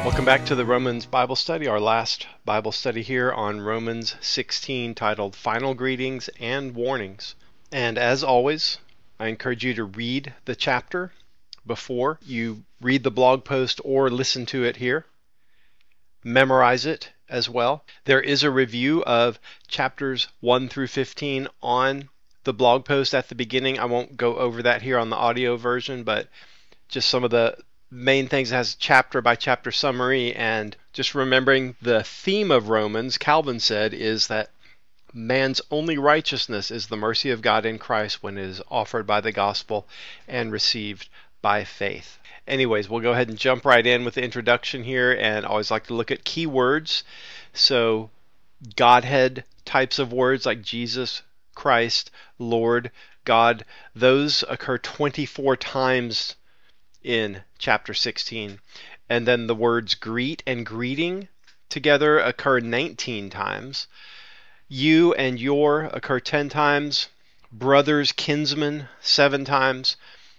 Welcome back to the Romans Bible Study, our last Bible study here on Romans 16, titled Final Greetings and Warnings. And as always, I encourage you to read the chapter before you read the blog post or listen to it here. Memorize it as well. There is a review of chapters 1 through 15 on the blog post at the beginning. I won't go over that here on the audio version, but just some of the main things. It has chapter by chapter summary, and just remembering the theme of Romans, Calvin said, is that man's only righteousness is the mercy of God in Christ when it is offered by the gospel and received by faith. Anyways, we'll go ahead and jump right in with the introduction here, and I always like to look at key words. So Godhead types of words like Jesus, Christ, Lord, God, those occur 24 times in chapter 16. And then the words greet and greeting together occur 19 times. You and your occur 10 times. Brothers, kinsmen, 7 times.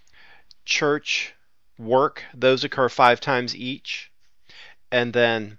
Church, work, those occur 5 times each. And then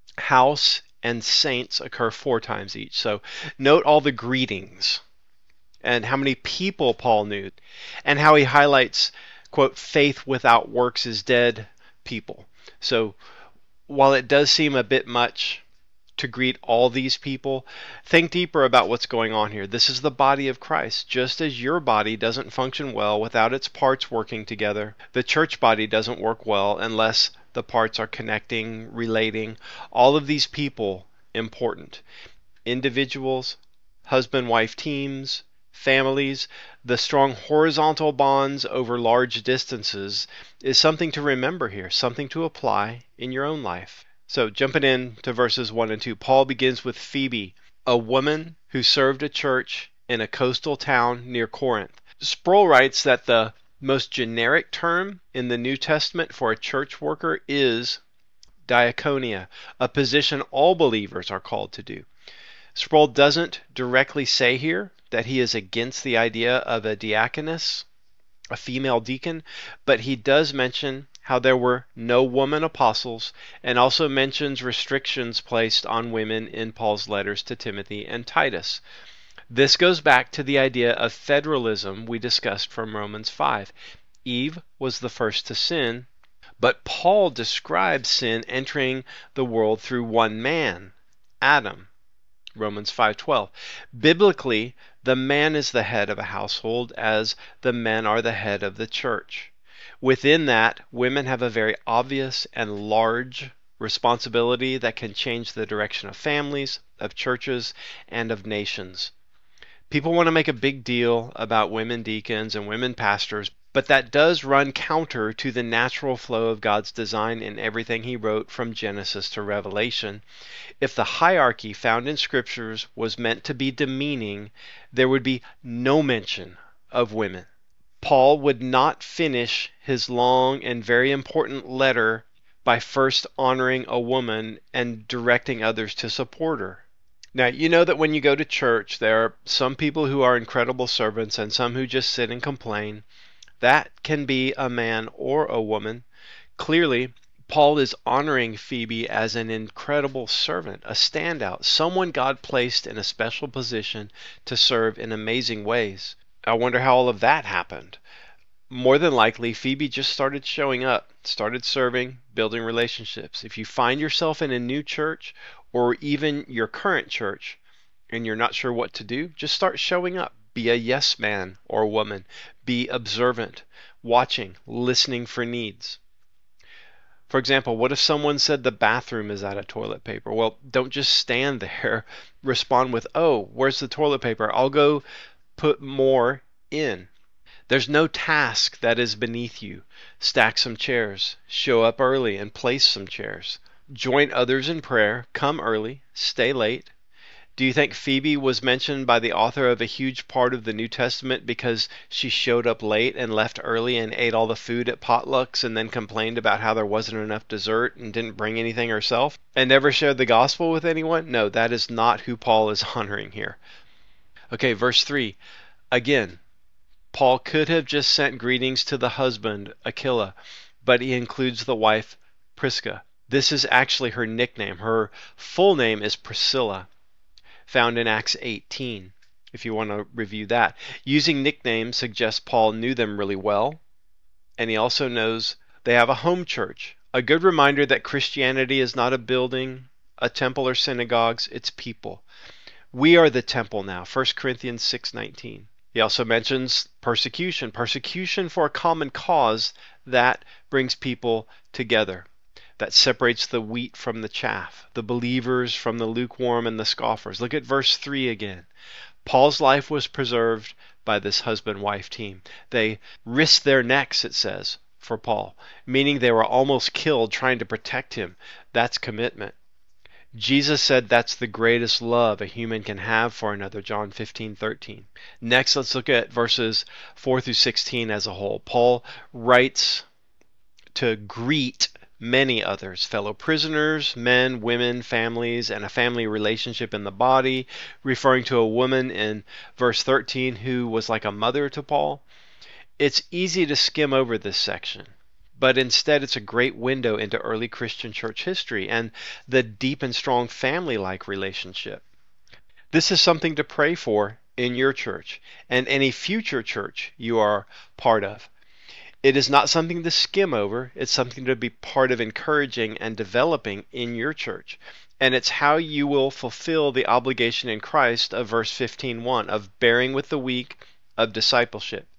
house and saints occur 4 times each. So note all the greetings and how many people Paul knew, and how he highlights, quote, faith without works is dead people. So while it does seem a bit much to greet all these people, think deeper about what's going on here. This is the body of Christ. Just as your body doesn't function well without its parts working together, the church body doesn't work well unless the parts are connecting, relating. All of these people important. Individuals, husband-wife teams, families, the strong horizontal bonds over large distances is something to remember here, something to apply in your own life. So jumping in to verses 1 and 2, Paul begins with Phoebe, a woman who served a church in a coastal town near Corinth. Sproul writes that the most generic term in the New Testament for a church worker is diaconia, a position all believers are called to do. Sproul doesn't directly say here that he is against the idea of a diaconess, a female deacon, but he does mention how there were no woman apostles, and also mentions restrictions placed on women in Paul's letters to Timothy and Titus. This goes back to the idea of federalism we discussed from Romans 5. Eve was the first to sin, but Paul describes sin entering the world through one man, Adam. Romans 5:12. Biblically, the man is the head of a household as the men are the head of the church. Within that, women have a very obvious and large responsibility that can change the direction of families, of churches, and of nations. People want to make a big deal about women deacons and women pastors, but that does run counter to the natural flow of God's design in everything he wrote from Genesis to Revelation. If the hierarchy found in scriptures was meant to be demeaning, there would be no mention of women. Paul would not finish his long and very important letter by first honoring a woman and directing others to support her. Now, you know that when you go to church, there are some people who are incredible servants and some who just sit and complain. That can be a man or a woman. Clearly, Paul is honoring Phoebe as an incredible servant, a standout, someone God placed in a special position to serve in amazing ways. I wonder how all of that happened. More than likely, Phoebe just started showing up, started serving, building relationships. If you find yourself in a new church or even your current church and you're not sure what to do, just start showing up. Be a yes man or woman. Be observant, watching, listening for needs. For example, what if someone said the bathroom is out of toilet paper? Well, don't just stand there. Respond with, oh, where's the toilet paper? I'll go put more in. There's no task that is beneath you. Stack some chairs. Show up early and place some chairs. Join others in prayer. Come early. Stay late. Do you think Phoebe was mentioned by the author of a huge part of the New Testament because she showed up late and left early and ate all the food at potlucks and then complained about how there wasn't enough dessert and didn't bring anything herself and never shared the gospel with anyone? No, that is not who Paul is honoring here. Okay, verse 3. Again, Paul could have just sent greetings to the husband, Aquila, but he includes the wife, Prisca. This is actually her nickname. Her full name is Priscilla, found in Acts 18, if you want to review that. Using nicknames suggests Paul knew them really well, and he also knows they have a home church. A good reminder that Christianity is not a building, a temple, or synagogues, it's people. We are the temple now, 1 Corinthians 6:19. He also mentions persecution for a common cause that brings people together, that separates the wheat from the chaff, the believers from the lukewarm and the scoffers. Look at verse 3 again. Paul's life was preserved by this husband-wife team. They risked their necks, it says, for Paul, meaning they were almost killed trying to protect him. That's commitment. Jesus said that's the greatest love a human can have for another, John 15:13. Next, let's look at verses 4 through 16 as a whole. Paul writes to greet many others, fellow prisoners, men, women, families, and a family relationship in the body, referring to a woman in verse 13 who was like a mother to Paul. It's easy to skim over this section, but instead it's a great window into early Christian church history and the deep and strong family-like relationship. This is something to pray for in your church and any future church you are part of. It is not something to skim over. It's something to be part of encouraging and developing in your church. And it's how you will fulfill the obligation in Christ of verse 15:1 of bearing with the weak, of discipleship.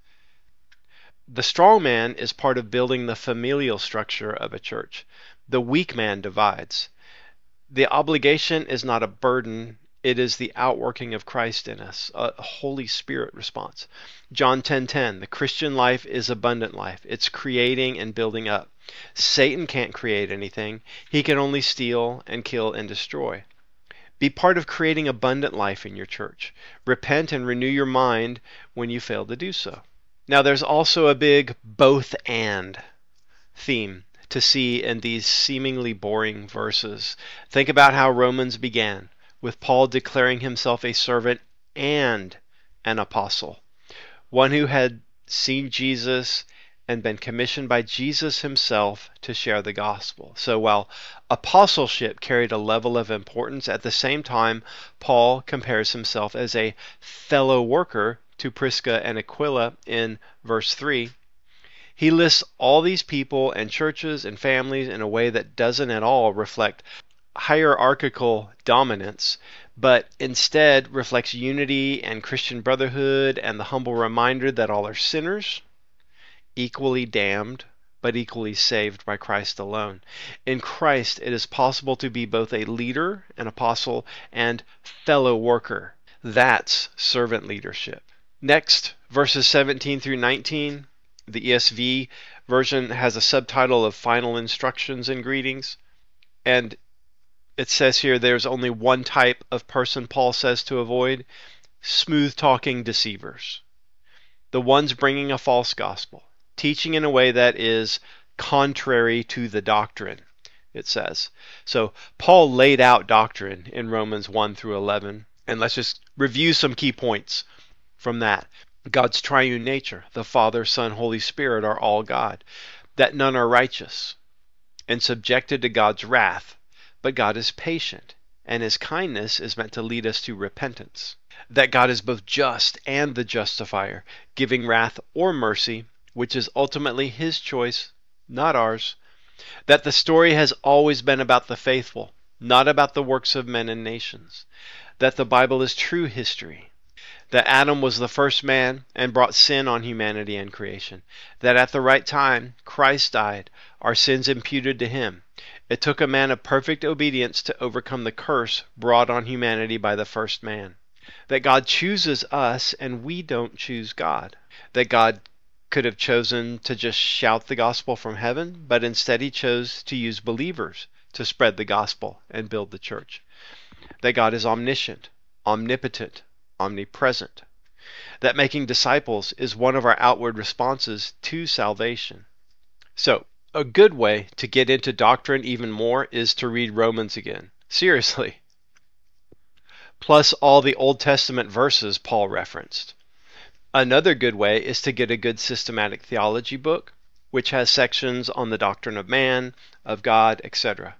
The strong man is part of building the familial structure of a church. The weak man divides. The obligation is not a burden. It is the outworking of Christ in us, a Holy Spirit response. John 10:10, the Christian life is abundant life. It's creating and building up. Satan can't create anything. He can only steal and kill and destroy. Be part of creating abundant life in your church. Repent and renew your mind when you fail to do so. Now there's also a big both and theme to see in these seemingly boring verses. Think about how Romans began, with Paul declaring himself a servant and an apostle, one who had seen Jesus and been commissioned by Jesus himself to share the gospel. So while apostleship carried a level of importance, at the same time, Paul compares himself as a fellow worker to Prisca and Aquila in verse 3. He lists all these people and churches and families in a way that doesn't at all reflect hierarchical dominance, but instead reflects unity and Christian brotherhood and the humble reminder that all are sinners, equally damned, but equally saved by Christ alone. In Christ, it is possible to be both a leader, an apostle, and fellow worker. That's servant leadership. Next, verses 17 through 19. The ESV version has a subtitle of Final Instructions and Greetings. And it says here there's only one type of person Paul says to avoid: smooth-talking deceivers. The ones bringing a false gospel, teaching in a way that is contrary to the doctrine, it says. So Paul laid out doctrine in Romans 1 through 11. And let's just review some key points from that. God's triune nature, the Father, Son, Holy Spirit are all God. That none are righteous and subjected to God's wrath, but God is patient, and his kindness is meant to lead us to repentance. That God is both just and the justifier, giving wrath or mercy, which is ultimately his choice, not ours. That the story has always been about the faithful, not about the works of men and nations. That the Bible is true history. That Adam was the first man and brought sin on humanity and creation. That at the right time, Christ died, our sins imputed to him. It took a man of perfect obedience to overcome the curse brought on humanity by the first man. That God chooses us and we don't choose God. That God could have chosen to just shout the gospel from heaven, but instead he chose to use believers to spread the gospel and build the church. That God is omniscient, omnipotent, omnipresent. That making disciples is one of our outward responses to salvation. So, a good way to get into doctrine even more is to read Romans again. Seriously. Plus all the Old Testament verses Paul referenced. Another good way is to get a good systematic theology book, which has sections on the doctrine of man, of God, etc.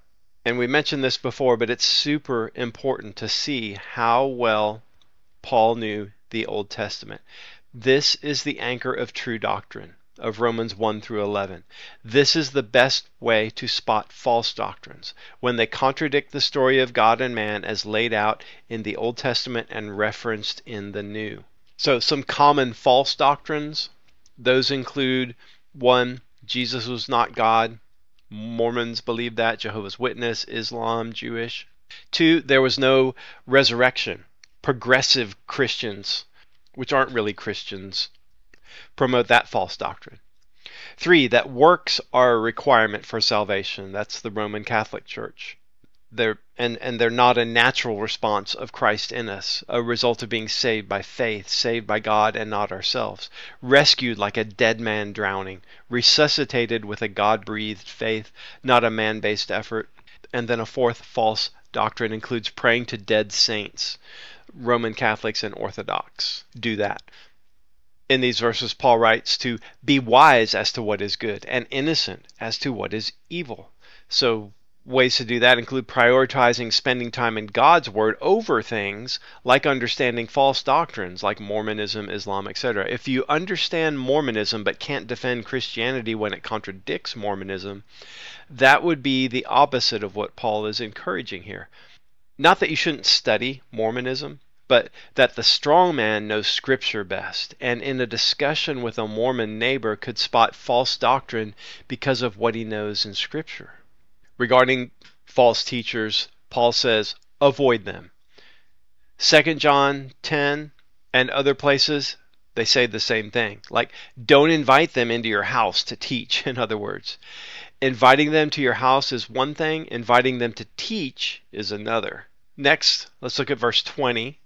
And we mentioned this before, but it's super important to see how well Paul knew the Old Testament. This is the anchor of true doctrine of Romans 1 through 11. This is the best way to spot false doctrines when they contradict the story of God and man as laid out in the Old Testament and referenced in the New. So some common false doctrines, those include 1, Jesus was not God. Mormons believe that, Jehovah's Witness, Islam, Jewish. 2, there was no resurrection. Progressive Christians, which aren't really Christians, promote that false doctrine. 3, that works are a requirement for salvation. That's the Roman Catholic Church. They're not a natural response of Christ in us, a result of being saved by faith, saved by God and not ourselves, rescued like a dead man drowning, resuscitated with a God-breathed faith, not a man-based effort. And then a 4th false doctrine includes praying to dead saints. Roman Catholics and Orthodox do that. In these verses, Paul writes to be wise as to what is good and innocent as to what is evil. So ways to do that include prioritizing spending time in God's Word over things like understanding false doctrines like Mormonism, Islam, etc. If you understand Mormonism but can't defend Christianity when it contradicts Mormonism, that would be the opposite of what Paul is encouraging here. Not that you shouldn't study Mormonism, but that the strong man knows Scripture best, and in a discussion with a Mormon neighbor could spot false doctrine because of what he knows in Scripture. Regarding false teachers, Paul says, avoid them. 2 John 10 and other places, they say the same thing. Like, don't invite them into your house to teach, in other words. Inviting them to your house is one thing, inviting them to teach is another. Next, let's look at verse 20.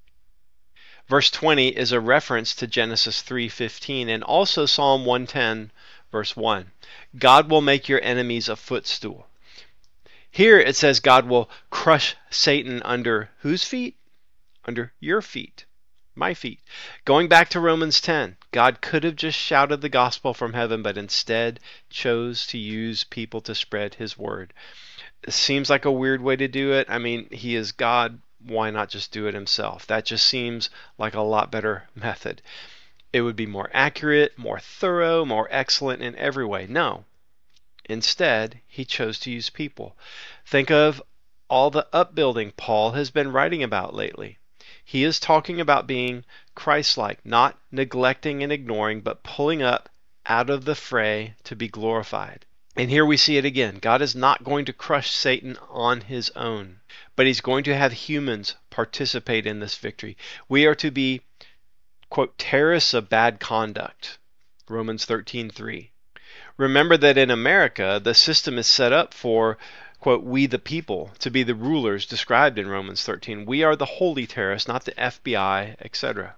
Verse 20 is a reference to Genesis 3:15 and also Psalm 110, verse 1. God will make your enemies a footstool. Here it says God will crush Satan under whose feet? Under your feet, my feet. Going back to Romans 10, God could have just shouted the gospel from heaven, but instead chose to use people to spread his word. It seems like a weird way to do it. I mean, he is God. Why not just do it himself? That just seems like a lot better method. It would be more accurate, more thorough, more excellent in every way. No. Instead, he chose to use people. Think of all the upbuilding Paul has been writing about lately. He is talking about being Christ-like, not neglecting and ignoring, but pulling up out of the fray to be glorified. And here we see it again. God is not going to crush Satan on his own, but he's going to have humans participate in this victory. We are to be, quote, terrorists of bad conduct, Romans 13:3. Remember that in America, the system is set up for, quote, we the people, to be the rulers described in Romans 13. We are the holy terrorists, not the FBI, etc.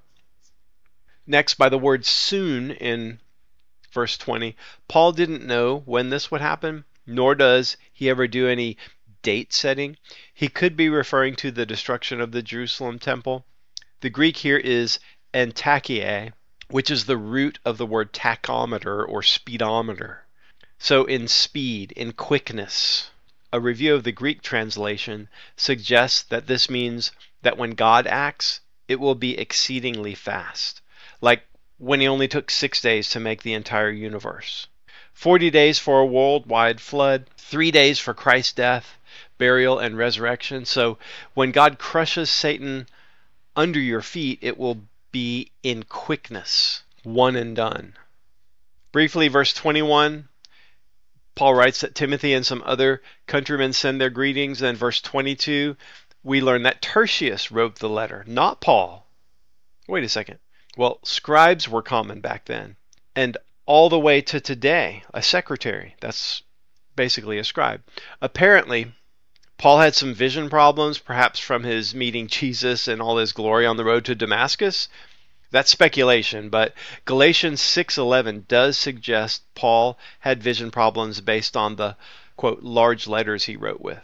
Next, by the word soon in verse 20, Paul didn't know when this would happen, nor does he ever do any date setting. He could be referring to the destruction of the Jerusalem temple. The Greek here is entachie, which is the root of the word tachometer or speedometer. So in speed, in quickness. A review of the Greek translation suggests that this means that when God acts, it will be exceedingly fast. Like when he only took 6 days to make the entire universe. 40 days for a worldwide flood, 3 days for Christ's death, burial, and resurrection. So when God crushes Satan under your feet, it will be in quickness, one and done. Briefly, verse 21, Paul writes that Timothy and some other countrymen send their greetings. Then verse 22, we learn that Tertius wrote the letter, not Paul. Wait a second. Well, scribes were common back then. And all the way to today, a secretary. That's basically a scribe. Apparently, Paul had some vision problems, perhaps from his meeting Jesus in all his glory on the road to Damascus. That's speculation, but Galatians 6:11 does suggest Paul had vision problems based on the, quote, large letters he wrote with.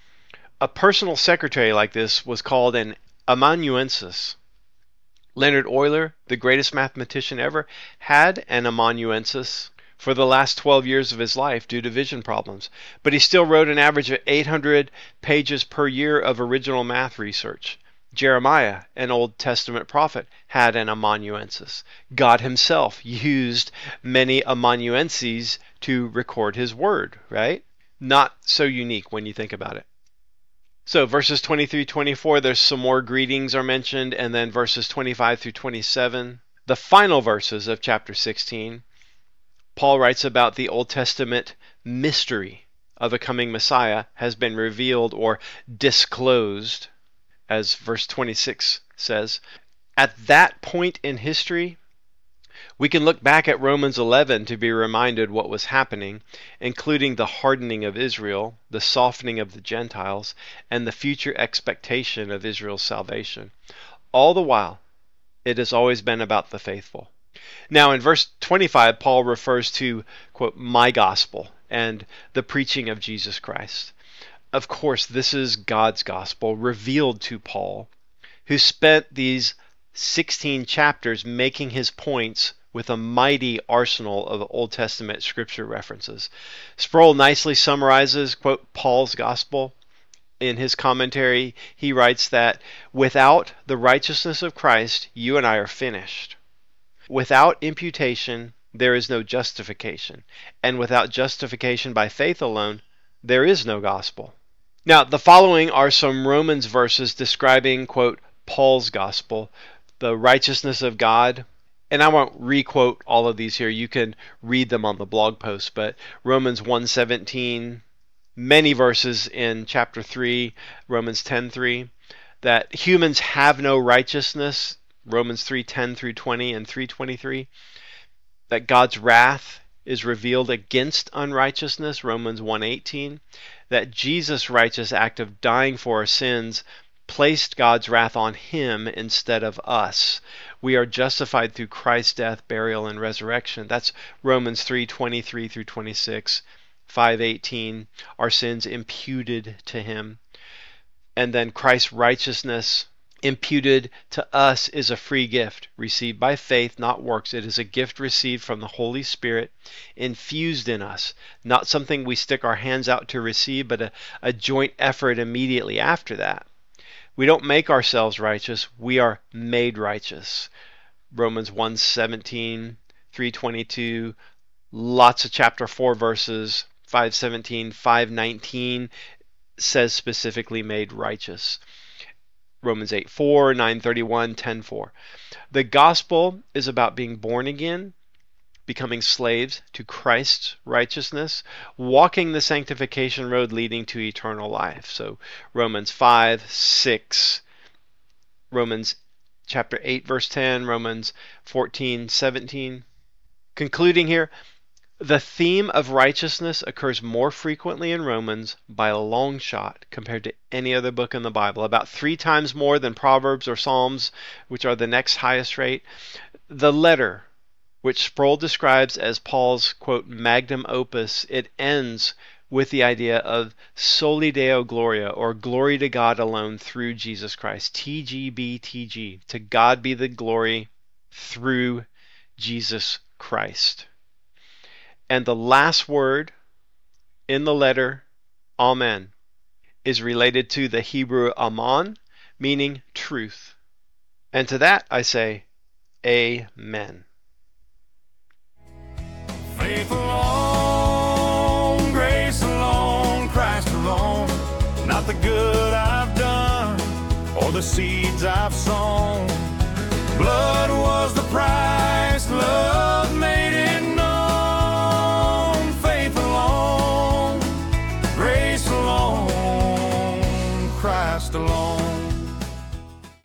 A personal secretary like this was called an amanuensis. Leonard Euler, the greatest mathematician ever, had an amanuensis. for the last 12 years of his life due to vision problems. But he still wrote an average of 800 pages per year of original math research. Jeremiah, an Old Testament prophet, had an amanuensis. God himself used many amanuenses to record his word, right? Not so unique when you think about it. So verses 23-24, there's some more greetings are mentioned, and then verses 25 through 27, the final verses of chapter 16, Paul writes about the Old Testament mystery of a coming Messiah has been revealed or disclosed, as verse 26 says. At that point in history, we can look back at Romans 11 to be reminded what was happening, including the hardening of Israel, the softening of the Gentiles, and the future expectation of Israel's salvation. All the while, it has always been about the faithful. Now, in verse 25, Paul refers to, quote, my gospel and the preaching of Jesus Christ. Of course, this is God's gospel revealed to Paul, who spent these 16 chapters making his points with a mighty arsenal of Old Testament scripture references. Sproul nicely summarizes, quote, Paul's gospel. In his commentary, he writes that without the righteousness of Christ, you and I are finished. Without imputation, there is no justification. And without justification by faith alone, there is no gospel. Now, the following are some Romans verses describing, quote, Paul's gospel, the righteousness of God. And I won't re-quote all of these here. You can read them on the blog post. But Romans 1:17, many verses in chapter 3, Romans 10:3, that humans have no righteousness, Romans 3:10 through 20 and 3:23, that God's wrath is revealed against unrighteousness, Romans 1:18, that Jesus' righteous act of dying for our sins placed God's wrath on him instead of us. We are justified through Christ's death, burial, and resurrection. That's Romans 3:23 through 26, 5:18, our sins imputed to him. And then Christ's righteousness imputed to us is a free gift, received by faith, not works. It is a gift received from the Holy Spirit, infused in us, not something we stick our hands out to receive, but a joint effort immediately after that. We don't make ourselves righteous, we are made righteous. Romans 1:17, 3:22, lots of chapter 4 verses, 5:17, 5:19 says specifically made righteous. Romans 8:4, 9:31, 10:4. The gospel is about being born again, becoming slaves to Christ's righteousness, walking the sanctification road leading to eternal life. So Romans 5, 6, Romans chapter 8, verse 10, Romans 14, 17. Concluding here, the theme of righteousness occurs more frequently in Romans by a long shot compared to any other book in the Bible, about 3 times more than Proverbs or Psalms, which are the next highest rate. The letter, which Sproul describes as Paul's, quote, magnum opus, it ends with the idea of soli Deo Gloria, or glory to God alone through Jesus Christ. TGBTG, to God be the glory through Jesus Christ. And the last word in the letter, Amen, is related to the Hebrew Aman, meaning truth. And to that I say, Amen. Faith alone, grace alone, Christ alone, not the good I've done or the seeds I've sown. Blood was